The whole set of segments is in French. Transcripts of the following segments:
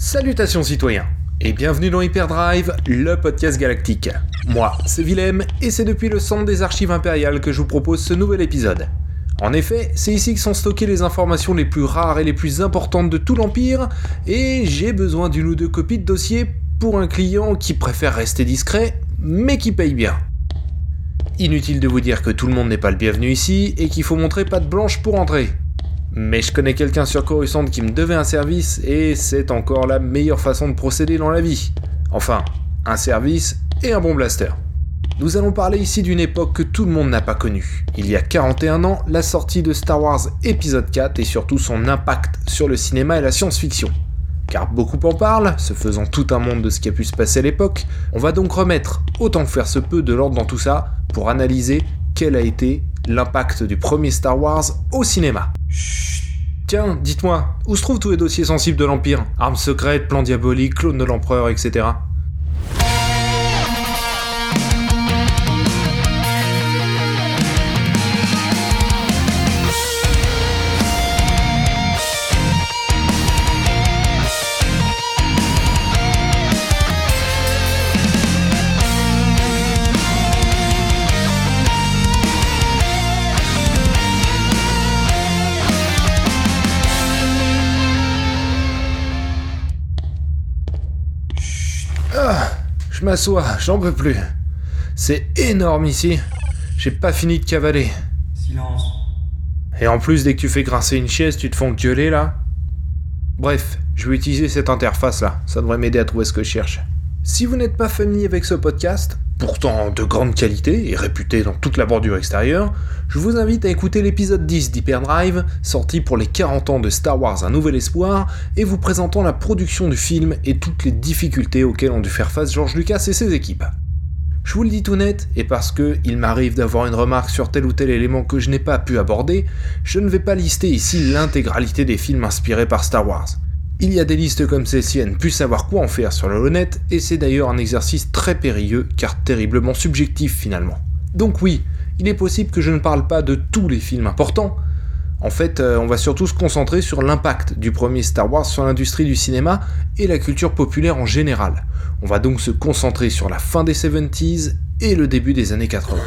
Salutations citoyens, et bienvenue dans Hyperdrive, le podcast galactique. Moi, c'est Willem, et c'est depuis le centre des archives impériales que je vous propose ce nouvel épisode. En effet, c'est ici que sont stockées les informations les plus rares et les plus importantes de tout l'Empire, et j'ai besoin d'une ou deux copies de dossier pour un client qui préfère rester discret, mais qui paye bien. Inutile de vous dire que tout le monde n'est pas le bienvenu ici, et qu'il faut montrer patte blanche pour entrer. Mais je connais quelqu'un sur Coruscant qui me devait un service, et c'est encore la meilleure façon de procéder dans la vie. Enfin, un service et un bon blaster. Nous allons parler ici d'une époque que tout le monde n'a pas connue. Il y a 41 ans, la sortie de Star Wars épisode 4 et surtout son impact sur le cinéma et la science-fiction. Car beaucoup en parlent, se faisant tout un monde de ce qui a pu se passer à l'époque, on va donc remettre, autant que faire se peut, de l'ordre dans tout ça, pour analyser quel a été l'impact du premier Star Wars au cinéma. Tiens, dites-moi, où se trouvent tous les dossiers sensibles de l'Empire ? Armes secrètes, plans diaboliques, clones de l'Empereur, etc. Je m'assois, j'en peux plus. C'est énorme ici. J'ai pas fini de cavaler. Silence. Et en plus, dès que tu fais grincer une chaise, tu te fais engueuler là. Bref, je vais utiliser cette interface là. Ça devrait m'aider à trouver ce que je cherche. Si vous n'êtes pas familier avec ce podcast, pourtant de grande qualité et réputé dans toute la bordure extérieure, je vous invite à écouter l'épisode 10 d'Hyperdrive, sorti pour les 40 ans de Star Wars Un Nouvel Espoir, et vous présentant la production du film et toutes les difficultés auxquelles ont dû faire face George Lucas et ses équipes. Je vous le dis tout net, et parce que il m'arrive d'avoir une remarque sur tel ou tel élément que je n'ai pas pu aborder, je ne vais pas lister ici l'intégralité des films inspirés par Star Wars. Il y a des listes comme celle-ci à ne plus savoir quoi en faire sur le honnête, et c'est d'ailleurs un exercice très périlleux, car terriblement subjectif finalement. Donc oui, il est possible que je ne parle pas de tous les films importants. En fait, on va surtout se concentrer sur l'impact du premier Star Wars sur l'industrie du cinéma et la culture populaire en général. On va donc se concentrer sur la fin des 70s et le début des années 80.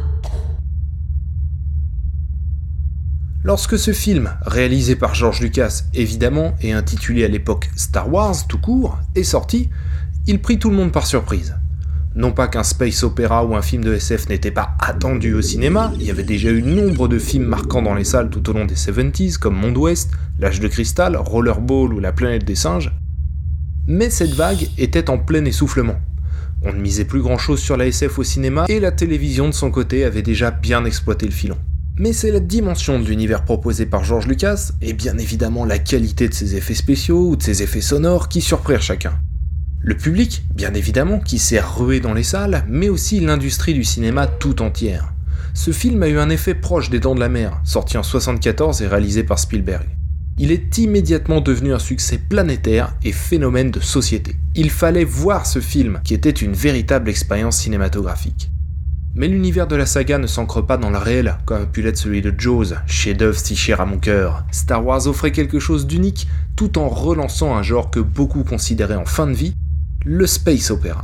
Lorsque ce film, réalisé par George Lucas évidemment et intitulé à l'époque Star Wars tout court, est sorti, il prit tout le monde par surprise. Non pas qu'un space opéra ou un film de SF n'était pas attendu au cinéma, il y avait déjà eu nombre de films marquants dans les salles tout au long des 70s comme Monde Ouest, L'Âge de Cristal, Rollerball ou La Planète des Singes, mais cette vague était en plein essoufflement. On ne misait plus grand chose sur la SF au cinéma et la télévision de son côté avait déjà bien exploité le filon. Mais c'est la dimension de l'univers proposé par George Lucas, et bien évidemment la qualité de ses effets spéciaux ou de ses effets sonores qui surprirent chacun. Le public, bien évidemment, qui s'est rué dans les salles, mais aussi l'industrie du cinéma tout entière. Ce film a eu un effet proche des Dents de la Mer, sorti en 1974 et réalisé par Spielberg. Il est immédiatement devenu un succès planétaire et phénomène de société. Il fallait voir ce film, qui était une véritable expérience cinématographique. Mais l'univers de la saga ne s'ancre pas dans le réel, comme a pu l'être celui de Jaws, chef-d'œuvre si cher à mon cœur. Star Wars offrait quelque chose d'unique, tout en relançant un genre que beaucoup considéraient en fin de vie, le space opéra.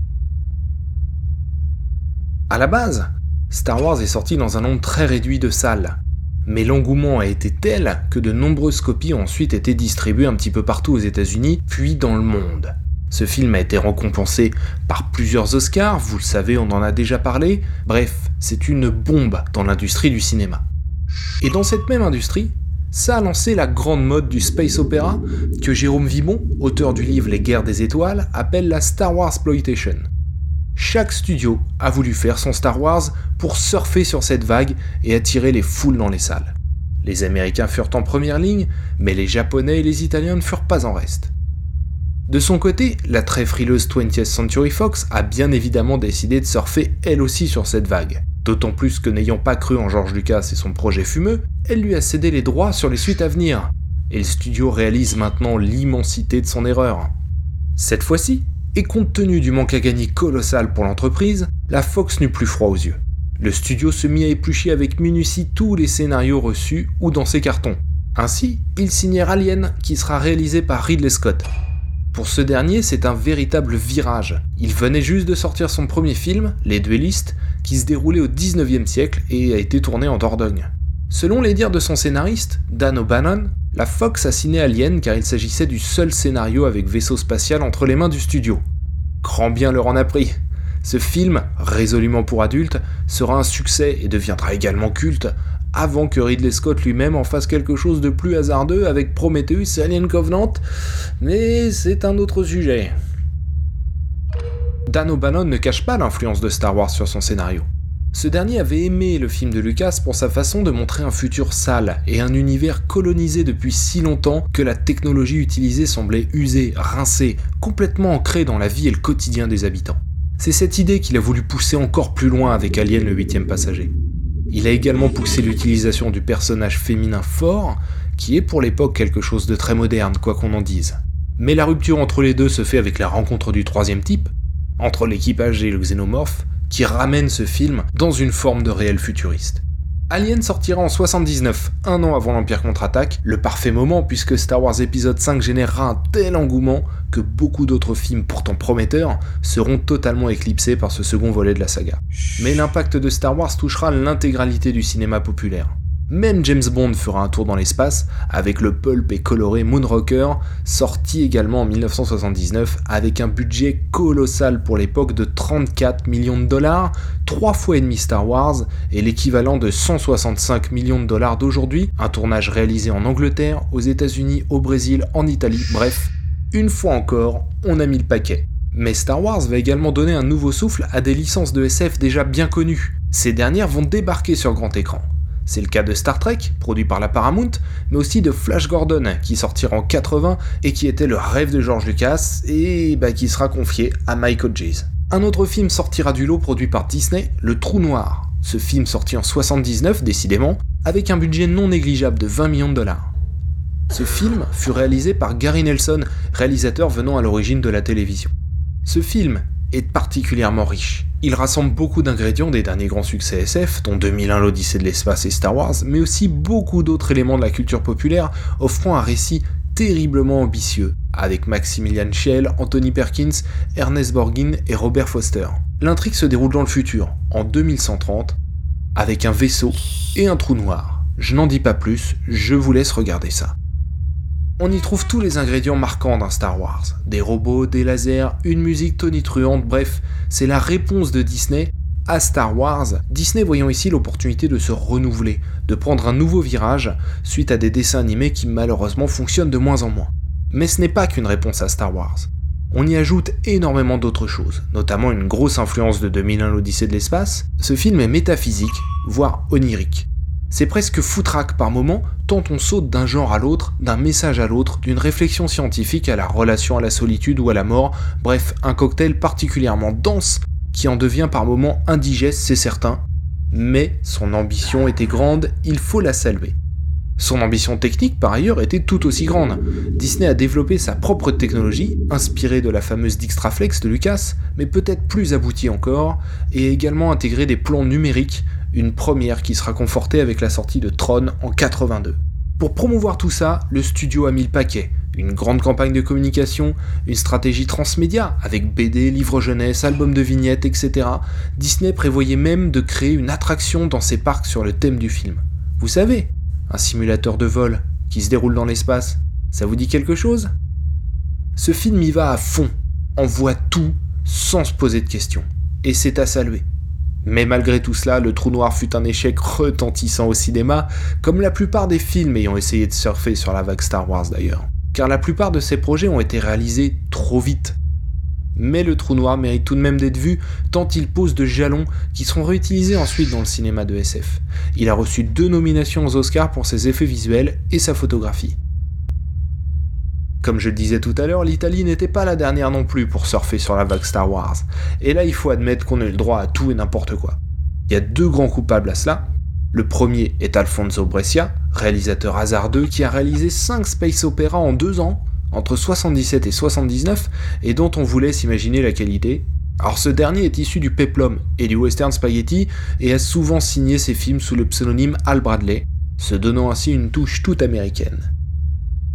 À la base, Star Wars est sorti dans un nombre très réduit de salles, mais l'engouement a été tel que de nombreuses copies ont ensuite été distribuées un petit peu partout aux États-Unis, puis dans le monde. Ce film a été récompensé par plusieurs Oscars, vous le savez, on en a déjà parlé. Bref, c'est une bombe dans l'industrie du cinéma. Et dans cette même industrie, ça a lancé la grande mode du space opéra que Jérôme Vibon, auteur du livre Les Guerres des Étoiles, appelle la Star Wars Exploitation. Chaque studio a voulu faire son Star Wars pour surfer sur cette vague et attirer les foules dans les salles. Les Américains furent en première ligne, mais les Japonais et les Italiens ne furent pas en reste. De son côté, la très frileuse 20th Century Fox a bien évidemment décidé de surfer elle aussi sur cette vague. D'autant plus que n'ayant pas cru en George Lucas et son projet fumeux, elle lui a cédé les droits sur les suites à venir. Et le studio réalise maintenant l'immensité de son erreur. Cette fois-ci, et compte tenu du manque à gagner colossal pour l'entreprise, la Fox n'eut plus froid aux yeux. Le studio se mit à éplucher avec minutie tous les scénarios reçus ou dans ses cartons. Ainsi, ils signèrent Alien, qui sera réalisé par Ridley Scott. Pour ce dernier, c'est un véritable virage. Il venait juste de sortir son premier film, Les Duellistes, qui se déroulait au 19e siècle et a été tourné en Dordogne. Selon les dires de son scénariste, Dan O'Bannon, la Fox a signé Alien car il s'agissait du seul scénario avec vaisseau spatial entre les mains du studio. Grand bien leur en a pris. Ce film, résolument pour adultes, sera un succès et deviendra également culte, avant que Ridley Scott lui-même en fasse quelque chose de plus hasardeux avec Prometheus et Alien Covenant, mais c'est un autre sujet. Dan O'Bannon ne cache pas l'influence de Star Wars sur son scénario. Ce dernier avait aimé le film de Lucas pour sa façon de montrer un futur sale et un univers colonisé depuis si longtemps que la technologie utilisée semblait usée, rincée, complètement ancrée dans la vie et le quotidien des habitants. C'est cette idée qu'il a voulu pousser encore plus loin avec Alien le 8e passager. Il a également poussé l'utilisation du personnage féminin fort, qui est pour l'époque quelque chose de très moderne, quoi qu'on en dise. Mais la rupture entre les deux se fait avec la rencontre du troisième type, entre l'équipage et le xénomorphe, qui ramène ce film dans une forme de réel futuriste. Alien sortira en 79, un an avant l'Empire contre-attaque, le parfait moment puisque Star Wars épisode 5 générera un tel engouement que beaucoup d'autres films pourtant prometteurs seront totalement éclipsés par ce second volet de la saga. Mais l'impact de Star Wars touchera l'intégralité du cinéma populaire. Même James Bond fera un tour dans l'espace avec le pulp et coloré Moonraker, sorti également en 1979 avec un budget colossal pour l'époque de 34 millions de dollars, 3 fois et demi Star Wars et l'équivalent de 165 millions de dollars d'aujourd'hui, un tournage réalisé en Angleterre, aux États-Unis, au Brésil, en Italie, bref, une fois encore, on a mis le paquet. Mais Star Wars va également donner un nouveau souffle à des licences de SF déjà bien connues. Ces dernières vont débarquer sur grand écran. C'est le cas de Star Trek, produit par la Paramount, mais aussi de Flash Gordon, qui sortira en 80 et qui était le rêve de George Lucas et qui sera confié à Mike Hodges. Un autre film sortira du lot produit par Disney, Le Trou Noir. Ce film sorti en 79, décidément, avec un budget non négligeable de 20 millions de dollars. Ce film fut réalisé par Gary Nelson, réalisateur venant à l'origine de la télévision. Ce film est particulièrement riche. Il rassemble beaucoup d'ingrédients des derniers grands succès SF, dont 2001 l'Odyssée de l'espace et Star Wars, mais aussi beaucoup d'autres éléments de la culture populaire, offrant un récit terriblement ambitieux, avec Maximilian Schell, Anthony Perkins, Ernest Borgnine et Robert Foster. L'intrigue se déroule dans le futur, en 2130, avec un vaisseau et un trou noir. Je n'en dis pas plus, je vous laisse regarder ça. On y trouve tous les ingrédients marquants d'un Star Wars. Des robots, des lasers, une musique tonitruante, bref, c'est la réponse de Disney à Star Wars. Disney voyant ici l'opportunité de se renouveler, de prendre un nouveau virage suite à des dessins animés qui malheureusement fonctionnent de moins en moins. Mais ce n'est pas qu'une réponse à Star Wars. On y ajoute énormément d'autres choses, notamment une grosse influence de 2001 l'Odyssée de l'espace. Ce film est métaphysique, voire onirique. C'est presque foutraque par moments, tant on saute d'un genre à l'autre, d'un message à l'autre, d'une réflexion scientifique à la relation à la solitude ou à la mort, bref, un cocktail particulièrement dense qui en devient par moments indigeste, c'est certain, mais son ambition était grande, il faut la saluer. Son ambition technique, par ailleurs, était tout aussi grande. Disney a développé sa propre technologie, inspirée de la fameuse Dixtraflex de Lucas, mais peut-être plus aboutie encore, et également intégré des plans numériques, une première qui sera confortée avec la sortie de Tron en 82. Pour promouvoir tout ça, le studio a mis le paquet. Une grande campagne de communication, une stratégie transmédia, avec BD, livres jeunesse, albums de vignettes, etc. Disney prévoyait même de créer une attraction dans ses parcs sur le thème du film. Vous savez, un simulateur de vol qui se déroule dans l'espace, ça vous dit quelque chose ? Ce film y va à fond, envoie tout sans se poser de questions. Et c'est à saluer. Mais malgré tout cela, Le Trou Noir fut un échec retentissant au cinéma, comme la plupart des films ayant essayé de surfer sur la vague Star Wars d'ailleurs. Car la plupart de ces projets ont été réalisés trop vite. Mais Le Trou Noir mérite tout de même d'être vu, tant il pose de jalons qui seront réutilisés ensuite dans le cinéma de SF. Il a reçu 2 nominations aux Oscars pour ses effets visuels et sa photographie. Comme je le disais tout à l'heure, l'Italie n'était pas la dernière non plus pour surfer sur la vague Star Wars. Et là, il faut admettre qu'on a eu le droit à tout et n'importe quoi. Il y a 2 grands coupables à cela. Le premier est Alfonso Brescia, réalisateur hasardeux qui a réalisé 5 space opéras en 2 ans, entre 77 et 79, et dont on vous laisse imaginer la qualité. Alors ce dernier est issu du peplum et du western spaghetti, et a souvent signé ses films sous le pseudonyme Hal Bradley, se donnant ainsi une touche toute américaine.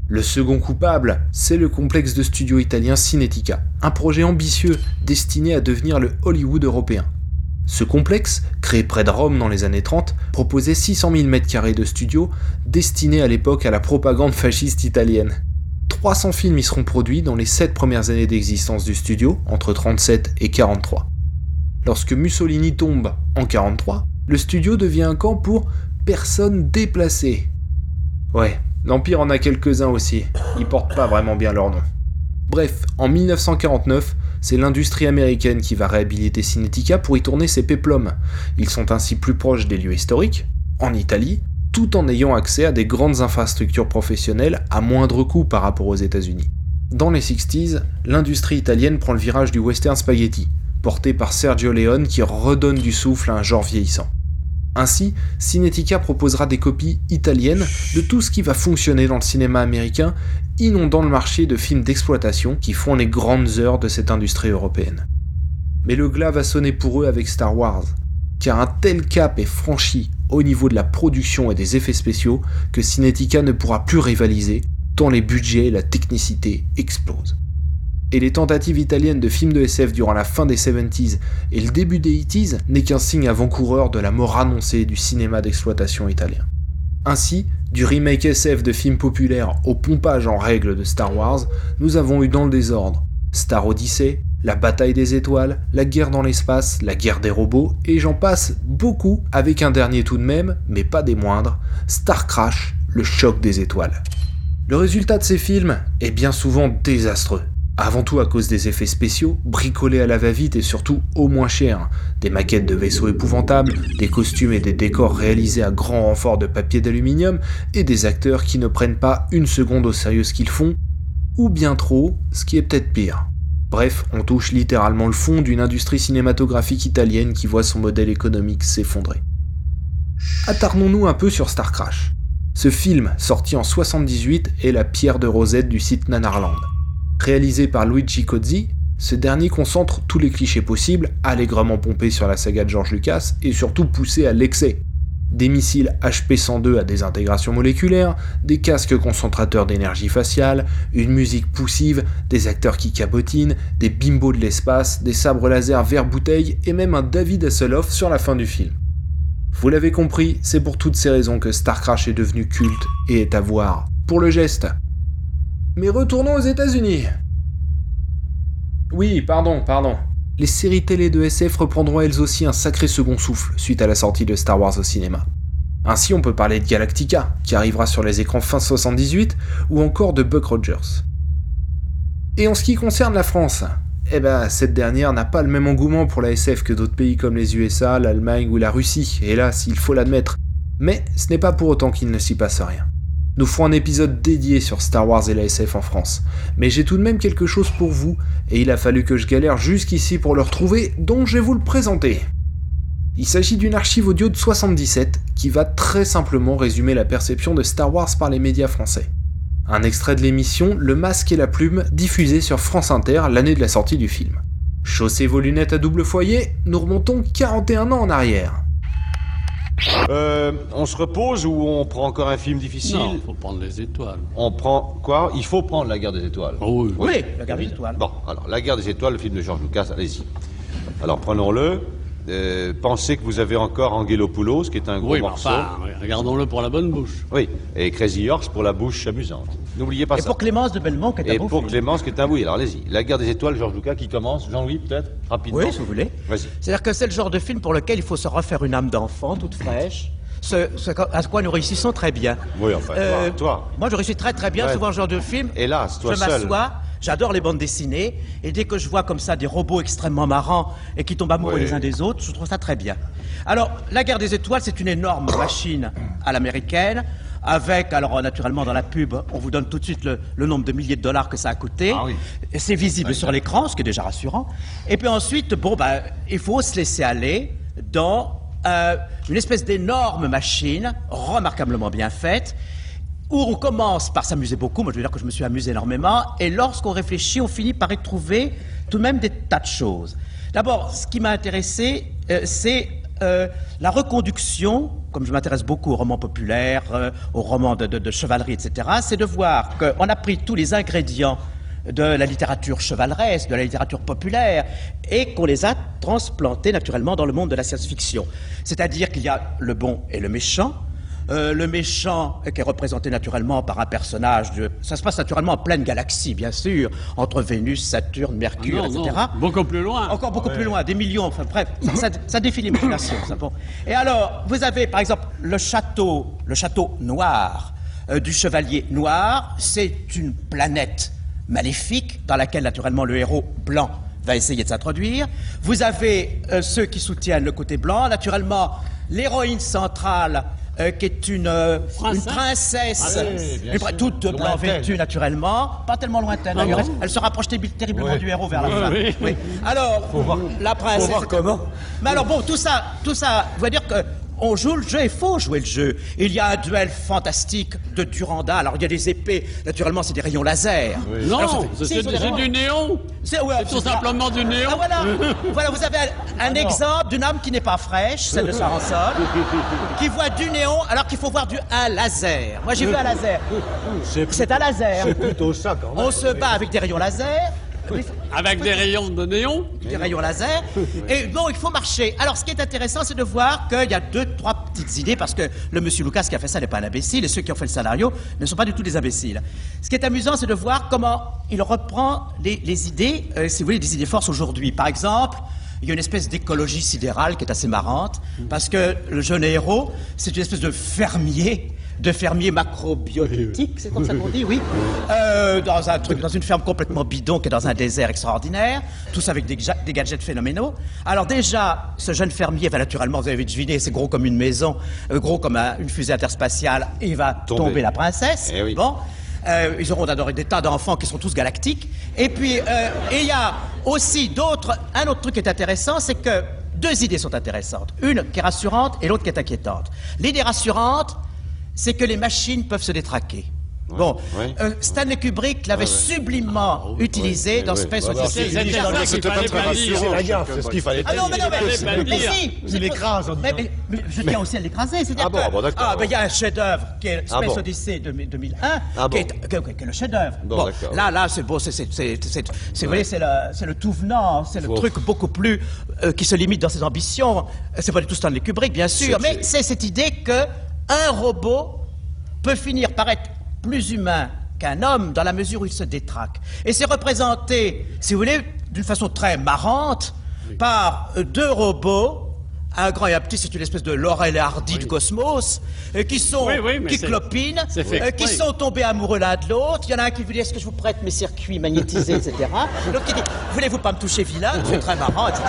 Le second coupable, c'est le complexe de studio italien Cinetica, un projet ambitieux destiné à devenir le Hollywood européen. Ce complexe, créé près de Rome dans les années 30, proposait 600 000 m² de studio destinés à l'époque à la propagande fasciste italienne. 300 films y seront produits dans les 7 premières années d'existence du studio, entre 37 et 43. Lorsque Mussolini tombe en 43, le studio devient un camp pour personnes déplacées. Ouais, l'Empire en a quelques-uns aussi, ils portent pas vraiment bien leur nom. Bref, en 1949, c'est l'industrie américaine qui va réhabiliter Cinetica pour y tourner ses péplums. Ils sont ainsi plus proches des lieux historiques, en Italie, tout en ayant accès à des grandes infrastructures professionnelles à moindre coût par rapport aux États-Unis. Dans les 60s, l'industrie italienne prend le virage du western spaghetti, porté par Sergio Leone qui redonne du souffle à un genre vieillissant. Ainsi, Cinetica proposera des copies italiennes de tout ce qui va fonctionner dans le cinéma américain, inondant le marché de films d'exploitation qui font les grandes heures de cette industrie européenne. Mais le glas va sonner pour eux avec Star Wars, car un tel cap est franchi au niveau de la production et des effets spéciaux que Cinetica ne pourra plus rivaliser, tant les budgets et la technicité explosent. Et les tentatives italiennes de films de SF durant la fin des 70s et le début des 80s n'est qu'un signe avant-coureur de la mort annoncée du cinéma d'exploitation italien. Ainsi, du remake SF de films populaires au pompage en règle de Star Wars, nous avons eu dans le désordre Star Odyssey, la bataille des étoiles, la guerre dans l'espace, la guerre des robots, et j'en passe beaucoup, avec un dernier tout de même, mais pas des moindres, Star Crash, le choc des étoiles. Le résultat de ces films est bien souvent désastreux. Avant tout à cause des effets spéciaux, bricolés à la va-vite et surtout au moins cher, des maquettes de vaisseaux épouvantables, des costumes et des décors réalisés à grand renfort de papier d'aluminium, et des acteurs qui ne prennent pas une seconde au sérieux ce qu'ils font, ou bien trop, ce qui est peut-être pire. Bref, on touche littéralement le fond d'une industrie cinématographique italienne qui voit son modèle économique s'effondrer. Attardons-nous un peu sur Star Crash. Ce film, sorti en 78, est la pierre de Rosette du site Nanarland. Réalisé par Luigi Cozzi, ce dernier concentre tous les clichés possibles, allègrement pompés sur la saga de George Lucas, et surtout poussés à l'excès. Des missiles HP-102 à désintégration moléculaire, des casques concentrateurs d'énergie faciale, une musique poussive, des acteurs qui cabotinent, des bimbos de l'espace, des sabres laser vert bouteille et même un David Hasselhoff sur la fin du film. Vous l'avez compris, c'est pour toutes ces raisons que Star Crash est devenu culte et est à voir pour le geste. Mais retournons aux États-Unis. Oui, pardon. Les séries télé de SF reprendront elles aussi un sacré second souffle suite à la sortie de Star Wars au cinéma. Ainsi, on peut parler de Galactica, qui arrivera sur les écrans fin 78, ou encore de Buck Rogers. Et en ce qui concerne la France, cette dernière n'a pas le même engouement pour la SF que d'autres pays comme les USA, l'Allemagne ou la Russie, hélas, il faut l'admettre. Mais ce n'est pas pour autant qu'il ne s'y passe rien. Nous ferons un épisode dédié sur Star Wars et la SF en France, mais j'ai tout de même quelque chose pour vous, et il a fallu que je galère jusqu'ici pour le retrouver, donc je vais vous le présenter. Il s'agit d'une archive audio de 77 qui va très simplement résumer la perception de Star Wars par les médias français. Un extrait de l'émission Le Masque et la Plume, diffusée sur France Inter l'année de la sortie du film. Chaussez vos lunettes à double foyer, nous remontons 41 ans en arrière. On se repose ou on prend encore un film difficile? Non, faut prendre les étoiles. On prend quoi? Il faut prendre La Guerre des Étoiles. Oh oui. Oui, La Guerre des Étoiles. Bon, alors La Guerre des Étoiles, le film de George Lucas, allez-y. Alors prenons-le. Pensez que vous avez encore Angelopoulos, qui est un gros Oui, mais morceau. enfin, regardons-le pour la bonne bouche. Oui, et Crazy Horse pour la bouche amusante. N'oubliez pas Et ça. pour Clémence de Belmont, qui est un Et beau pour film. Clémence, qui est un oui. Alors allez-y. La Guerre des Étoiles, George Lucas, qui commence. Jean-Louis, peut-être, rapidement. Oui, si vous voulez. Vas-y. C'est-à-dire que c'est le genre de film pour lequel il faut se refaire une âme d'enfant, toute fraîche. À quoi nous réussissons très bien. Oui, enfin, toi. Moi, je réussis très bien, Ouais. souvent ce genre de film. Hélas, toi je seul. m'assois, j'adore les bandes dessinées, et dès que je vois comme ça des robots extrêmement marrants et qui tombent amoureux Oui. les uns des autres, je trouve ça très bien. Alors, La Guerre des Étoiles, c'est une énorme machine à l'américaine, avec, alors naturellement dans la pub, on vous donne tout de suite le nombre de milliers de dollars que ça a coûté. Ah oui. Et c'est visible sur l'écran, ce qui est déjà rassurant. Et puis ensuite, il faut se laisser aller dans une espèce d'énorme machine, remarquablement bien faite, où on commence par s'amuser beaucoup. Moi, je veux dire que je me suis amusé énormément. Et lorsqu'on réfléchit, on finit par y trouver tout de même des tas de choses. D'abord, ce qui m'a intéressé, c'est la reconduction, comme je m'intéresse beaucoup aux romans populaires, aux romans de chevalerie, etc., c'est de voir qu'on a pris tous les ingrédients de la littérature chevaleresque, de la littérature populaire, et qu'on les a transplantés naturellement dans le monde de la science-fiction. C'est-à-dire qu'il y a le bon et le méchant. Le méchant qui est représenté naturellement par un personnage ça se passe naturellement en pleine galaxie, bien sûr, entre Vénus, Saturne, Mercure, etc. Non, beaucoup plus loin. Encore beaucoup plus loin, des millions, enfin bref, ça défie l'imagination, ça, bon. Et alors, vous avez par exemple le château noir du chevalier noir, c'est une planète maléfique dans laquelle naturellement le héros blanc va essayer de s'introduire. Vous avez ceux qui soutiennent le côté blanc, naturellement l'héroïne centrale qui est une princesse, toute blanc vêtue naturellement, pas tellement lointaine d'ailleurs, elle se rapproche terriblement du héros vers la fin. Oui. Alors, la princesse... Faut voir comment. Mais alors bon, tout ça, veut dire que on joue le jeu, il faut jouer le jeu. Il y a un duel fantastique de Durandal. Alors il y a des épées, naturellement c'est des rayons laser. Oui. Non, c'est du néon. C'est tout simplement du néon. Ah, voilà, vous avez un exemple d'une âme qui n'est pas fraîche, celle de Saranson, qui voit du néon alors qu'il faut voir un laser. Moi j'ai vu un laser. C'est un laser. C'est plutôt ça quand même. On se bat avec des rayons laser. Avec des rayons de néon. Des rayons laser. Et bon, il faut marcher. Alors, ce qui est intéressant, c'est de voir qu'il y a 2-3 petites idées, parce que le monsieur Lucas qui a fait ça n'est pas un imbécile, et ceux qui ont fait le scénario ne sont pas du tout des imbéciles. Ce qui est amusant, c'est de voir comment il reprend les idées, si vous voulez, des idées forces aujourd'hui. Par exemple, il y a une espèce d'écologie sidérale qui est assez marrante, parce que le jeune héros, c'est une espèce de fermier macrobiotique, c'est comme ça qu'on dit, oui, dans une ferme complètement bidon qui est dans un désert extraordinaire, tous avec des gadgets phénoménaux. Alors déjà, ce jeune fermier va naturellement, vous avez deviné, c'est gros comme une maison, gros comme une fusée interspatiale, et il va tomber la princesse. Eh oui. Bon. Ils auront des tas d'enfants qui sont tous galactiques. Et puis, il y a aussi un autre truc qui est intéressant, c'est que 2 idées sont intéressantes. Une qui est rassurante et l'autre qui est inquiétante. L'idée rassurante, c'est que les machines peuvent se détraquer. Bon, Stanley Kubrick l'avait sublimement utilisé dans Space Odyssey. C'était pas très rassurant. C'est la gaffe, c'est ce qu'il fallait Ah non, mais si, il l'écrase. mais je tiens aussi à l'écraser. Ah bon, d'accord. Il y a un chef-d'œuvre qui est Space Odyssey 2001, qui est le chef-d'œuvre. Bon, là, c'est beau, vous voyez, c'est le tout venant, c'est le truc beaucoup plus qui se limite dans ses ambitions. C'est pas du tout Stanley Kubrick, bien sûr, mais c'est cette idée que un robot peut finir par être plus humain qu'un homme dans la mesure où il se détraque. Et c'est représenté, si vous voulez, d'une façon très marrante par 2 robots, un grand et un petit, c'est une espèce de Laurel et Hardy du cosmos, qui clopinent, qui sont tombés amoureux l'un de l'autre. Il y en a un qui vous dit, est-ce que je vous prête mes circuits magnétisés, etc. L'autre qui dit, voulez-vous pas me toucher vilain, c'est très marrant, etc.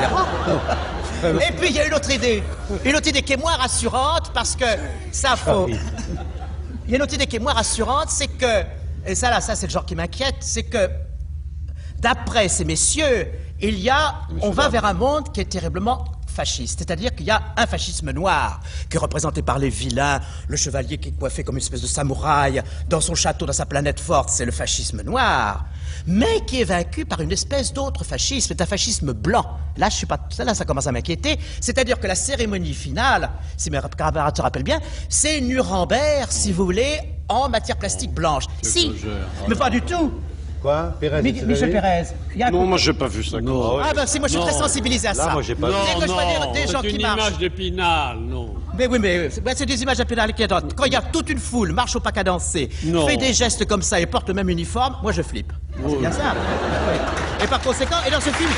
Et puis il y a une autre idée qui est moins rassurante, parce que ça faut... Il y a une autre idée qui est moins rassurante, c'est que, et ça c'est le genre qui m'inquiète, c'est que, d'après ces messieurs, on va vers un monde qui est terriblement fasciste. C'est-à-dire qu'il y a un fascisme noir qui est représenté par les vilains, le chevalier qui est coiffé comme une espèce de samouraï dans son château, dans sa planète forte, c'est le fascisme noir, mais qui est vaincu par une espèce d'autre fascisme, c'est un fascisme blanc. Là, ça commence à m'inquiéter. C'est-à-dire que la cérémonie finale, si mes camarades se rappellent bien, c'est Nuremberg, si vous voulez, en matière plastique blanche. Mais pas du tout. Quoi, Pérez? Michel Pérez. Non, moi j'ai pas vu ça. Non. Ah ben si, moi je suis très sensibilisé à ça. Là, moi j'ai pas vu. Dès que je vois des gens c'est qui une marchent. image d'Épinal, non. Mais oui, c'est des images d'Épinal qui adorent. Quand il y a toute une foule, marche au pas cadencé, fait des gestes comme ça et porte le même uniforme, moi je flippe. C'est bien ça. Et par conséquent, et dans ce film,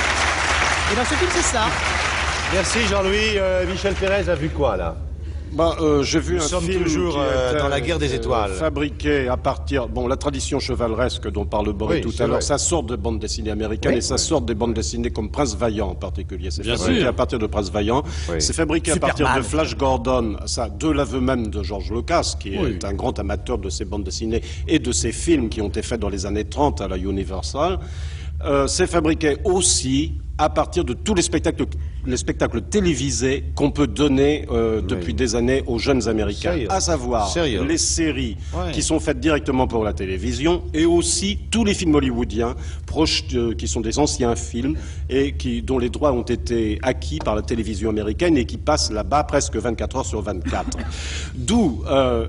c'est ça. Merci Jean-Louis. Michel Pérez a vu quoi là? J'ai vu un film toujours qui était, dans la guerre des étoiles. Fabriqué à partir... Bon, la tradition chevaleresque dont parle Boris tout à l'heure, ça sort de bandes dessinées américaines et ça sort des bandes dessinées comme Prince Vaillant en particulier. C'est fabriqué à partir de Prince Vaillant. C'est fabriqué à partir de Flash Gordon, de l'aveu même de George Lucas, qui est un grand amateur de ces bandes dessinées et de ces films qui ont été faits dans les années 30 à la Universal. c'est fabriqué aussi à partir de tous les spectacles télévisés qu'on peut donner depuis des années aux jeunes Américains. Sérieux. À savoir les séries qui sont faites directement pour la télévision et aussi tous les films hollywoodiens proches qui sont des anciens films et dont les droits ont été acquis par la télévision américaine et qui passent là-bas presque 24 heures sur 24. D'où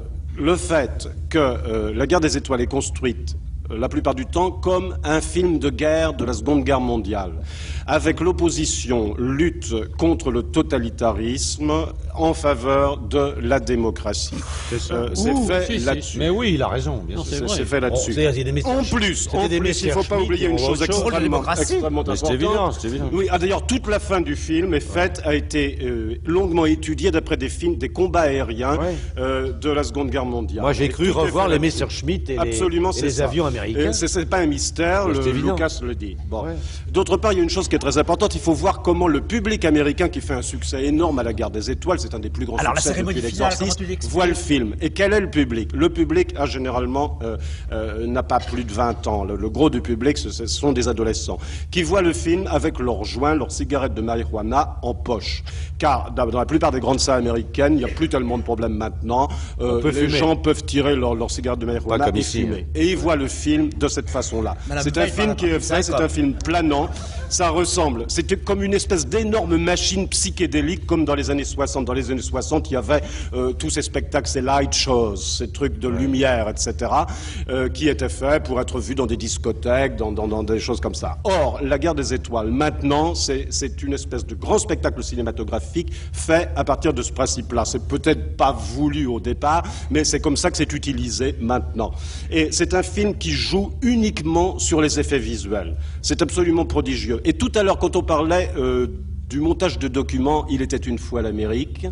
le fait que La Guerre des Étoiles est construite la plupart du temps comme un film de guerre de la Seconde Guerre mondiale, avec l'opposition lutte contre le totalitarisme en faveur de la démocratie. C'est fait là-dessus. Mais oui, il a raison, bien sûr. C'est fait là-dessus. En plus, il ne faut pas oublier une chose extrêmement importante. C'est évident, c'est évident. Oui, d'ailleurs, toute la fin du film a été longuement étudiée d'après des combats aériens de la Seconde Guerre mondiale. Moi, j'ai cru revoir les Messerschmitt et les avions américains. C'est pas un mystère, Lucas le dit. Bon. D'autre part, il y a une chose qui est très importante, il faut voir comment le public américain qui fait un succès énorme à La Guerre des Étoiles, c'est un des plus grands succès depuis l'Exorciste, voit le film. Et quel est le public? Le public généralement n'a pas plus de 20 ans. Le gros du public, ce sont des adolescents qui voient le film avec leurs joints, leurs cigarettes de marijuana en poche. Car dans la plupart des grandes salles américaines, il n'y a plus tellement de problèmes maintenant. Les gens peuvent tirer leurs cigarettes de marijuana et fumer. Et ils voient le film de cette façon-là. C'est un film qui est fait, c'est un film planant. Ça ressemble, c'était comme une espèce d'énorme machine psychédélique, comme dans les années 60. Dans les années 60, il y avait tous ces spectacles, ces light shows, ces trucs de lumière, etc., qui étaient faits pour être vus dans des discothèques, dans des choses comme ça. Or, La Guerre des Étoiles, maintenant, c'est une espèce de grand spectacle cinématographique fait à partir de ce principe-là. C'est peut-être pas voulu au départ, mais c'est comme ça que c'est utilisé maintenant. Et c'est un film qui joue uniquement sur les effets visuels. C'est absolument prodigieux. Et tout à l'heure, quand on parlait du montage de documents, Il était une fois l'Amérique,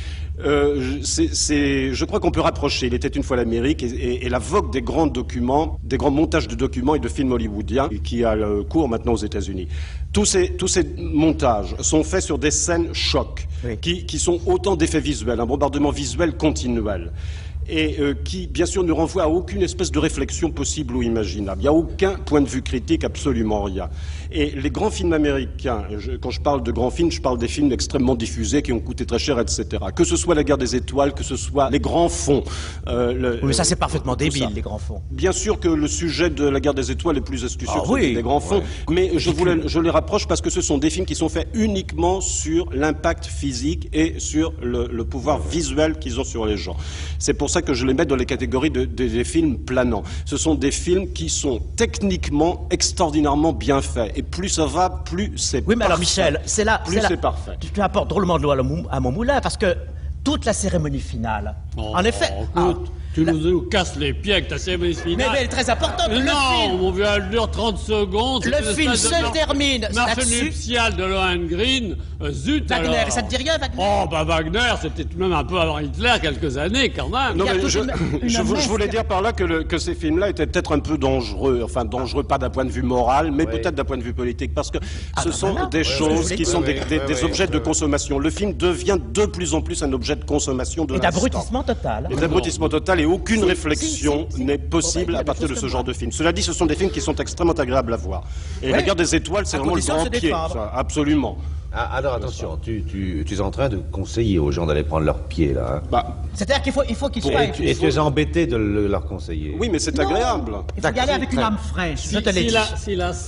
je crois qu'on peut rapprocher Il était une fois l'Amérique et la vogue des grands documents, des grands montages de documents et de films hollywoodiens qui a le cours maintenant aux États-Unis. Tous ces montages sont faits sur des scènes chocs, qui sont autant d'effets visuels, un bombardement visuel continuel. Et qui, bien sûr, ne renvoie à aucune espèce de réflexion possible ou imaginable. Il n'y a aucun point de vue critique, absolument rien. Et les grands films américains, quand je parle de grands films, je parle des films extrêmement diffusés qui ont coûté très cher, etc. Que ce soit La Guerre des Étoiles, que ce soit les grands fonds. Mais ça, c'est parfaitement débile, les grands fonds. Bien sûr que le sujet de La Guerre des Étoiles est plus astucieux que les grands fonds, mais je les rapproche parce que ce sont des films qui sont faits uniquement sur l'impact physique et sur le pouvoir visuel qu'ils ont sur les gens. C'est pour ça que je les mets dans les catégories des films planants. Ce sont des films qui sont techniquement extraordinairement bien faits. Et plus ça va, plus c'est parfait. Oui, mais alors Michel, c'est là... c'est parfait. Tu apportes drôlement de l'eau à mon moulin, parce que toute la cérémonie finale, en effet... Tu nous casses les pieds avec ta cérémonie finale. Mais elle est très importante. Non, mon vieux, elle dure 30 secondes. Le film se termine. Marche nuptiale de Lohengrin. Zut, Wagner, alors. ça te dit rien, Wagner? Oh, bah Wagner, c'était tout de même un peu avant Hitler, quelques années, quand même. Non, mais je voulais dire par là que ces films-là étaient peut-être un peu dangereux. Enfin, dangereux pas d'un point de vue moral, mais peut-être d'un point de vue politique. Parce que ce sont des choses qui sont des objets de consommation. Le film devient de plus en plus un objet de consommation de l'instant. Et d'abrutissement total. Et d'abrutissement total. Et aucune réflexion n'est possible à partir de ce genre de film. Cela dit, ce sont des films qui sont extrêmement agréables à voir. Et La Guerre des Étoiles, c'est vraiment le grand pied. Ça, absolument. Alors attention, tu es en train de conseiller aux gens d'aller prendre leur pied, là. C'est-à-dire qu'il faut qu'ils soient... Et tu es embêté de leur conseiller. Oui, mais c'est agréable. Il faut y aller avec une âme fraîche, je te l'ai dit. Si la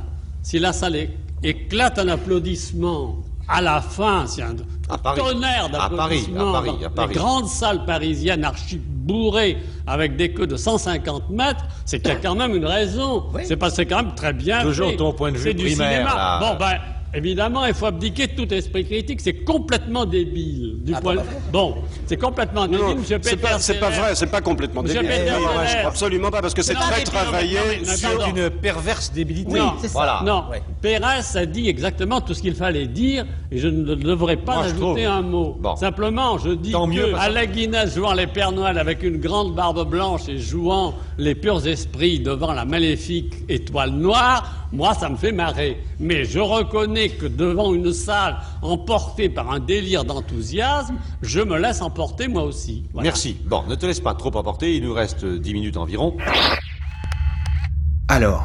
salle éclate en applaudissements, à la fin, c'est un tonnerre d'applaudissements. À Paris. Les grandes salles parisiennes archi-bourrées avec des queues de 150 mètres, c'est qu'il y a quand même une raison. Oui. C'est parce que c'est quand même très bien Toujours fait. Ton point de vue primaire. C'est du cinéma. Là. Bon, ben, évidemment, il faut abdiquer de tout esprit critique. C'est complètement débile. Bon, c'est complètement débile, non, M. Peter. C'est pas vrai, c'est pas complètement débile. Absolument pas, parce que c'est très travaillé. C'est une perverse débilité. Non, voilà. Non, Pérez a dit exactement tout ce qu'il fallait dire, et je ne devrais pas ajouter un mot. Bon. Simplement, je dis que Alec Guinness jouant les Pères Noël avec une grande barbe blanche et jouant les purs esprits devant la maléfique étoile noire, moi, ça me fait marrer. Mais je reconnais que devant une salle emportée par un délire d'enthousiasme, je me laisse emporter moi aussi. Voilà. Merci. Bon, ne te laisse pas trop emporter, il nous reste 10 minutes environ. Alors,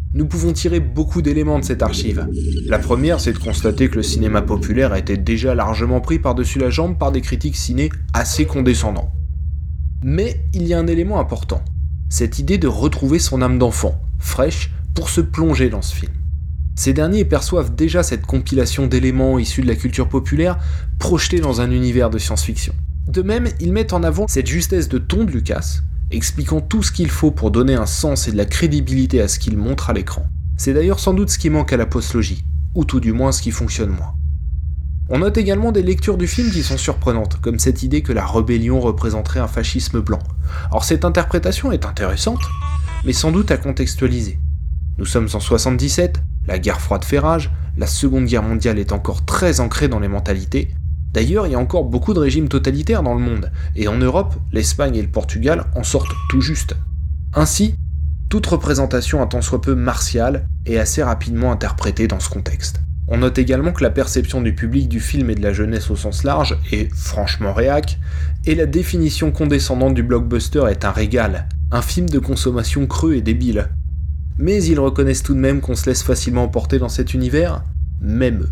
Nous pouvons tirer beaucoup d'éléments de cette archive. La première, c'est de constater que le cinéma populaire a été déjà largement pris par-dessus la jambe par des critiques ciné assez condescendants. Mais il y a un élément important, cette idée de retrouver son âme d'enfant, fraîche, pour se plonger dans ce film. Ces derniers perçoivent déjà cette compilation d'éléments issus de la culture populaire projetés dans un univers de science-fiction. De même, ils mettent en avant cette justesse de ton de Lucas, expliquant tout ce qu'il faut pour donner un sens et de la crédibilité à ce qu'il montre à l'écran. C'est d'ailleurs sans doute ce qui manque à la postlogie, ou tout du moins ce qui fonctionne moins. On note également des lectures du film qui sont surprenantes, comme cette idée que la rébellion représenterait un fascisme blanc. Alors cette interprétation est intéressante, mais sans doute à contextualiser. Nous sommes en 77, la guerre froide fait rage, la Seconde Guerre mondiale est encore très ancrée dans les mentalités. D'ailleurs, il y a encore beaucoup de régimes totalitaires dans le monde, et en Europe, l'Espagne et le Portugal en sortent tout juste. Ainsi, toute représentation un tant soit peu martiale est assez rapidement interprétée dans ce contexte. On note également que la perception du public du film et de la jeunesse au sens large est franchement réac, et la définition condescendante du blockbuster est un régal, un film de consommation creux et débile. Mais ils reconnaissent tout de même qu'on se laisse facilement emporter dans cet univers, même eux.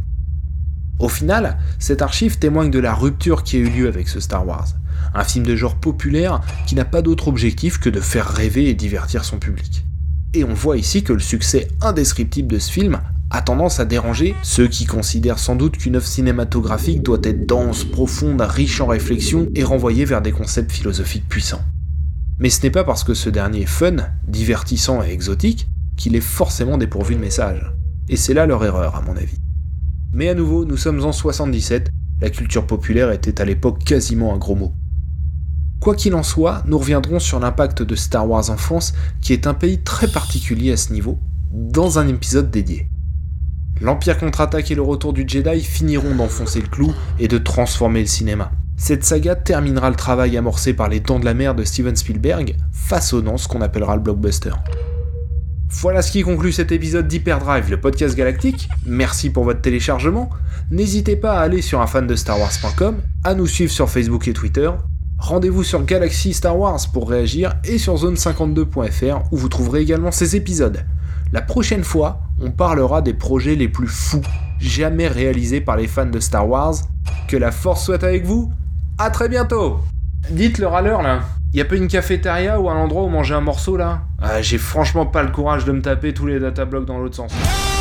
Au final, cette archive témoigne de la rupture qui a eu lieu avec ce Star Wars, un film de genre populaire qui n'a pas d'autre objectif que de faire rêver et divertir son public. Et on voit ici que le succès indescriptible de ce film a tendance à déranger ceux qui considèrent sans doute qu'une œuvre cinématographique doit être dense, profonde, riche en réflexion et renvoyer vers des concepts philosophiques puissants. Mais ce n'est pas parce que ce dernier est fun, divertissant et exotique qu'il est forcément dépourvu de message. Et c'est là leur erreur à mon avis. Mais à nouveau, nous sommes en 77, la culture populaire était à l'époque quasiment un gros mot. Quoi qu'il en soit, nous reviendrons sur l'impact de Star Wars en France, qui est un pays très particulier à ce niveau, dans un épisode dédié. L'Empire contre-attaque et le retour du Jedi finiront d'enfoncer le clou et de transformer le cinéma. Cette saga terminera le travail amorcé par les Dents de la Mer de Steven Spielberg, façonnant ce qu'on appellera le blockbuster. Voilà ce qui conclut cet épisode d'Hyperdrive, le podcast galactique. Merci pour votre téléchargement. N'hésitez pas à aller sur unfandestars.com, à nous suivre sur Facebook et Twitter. Rendez-vous sur Galaxy Star Wars pour réagir et sur zone52.fr où vous trouverez également ces épisodes. La prochaine fois, on parlera des projets les plus fous jamais réalisés par les fans de Star Wars. Que la force soit avec vous. À très bientôt. Dites le râleur là. Y'a pas une cafétéria ou un endroit où manger un morceau là ? J'ai franchement pas le courage de me taper tous les datablocks dans l'autre sens.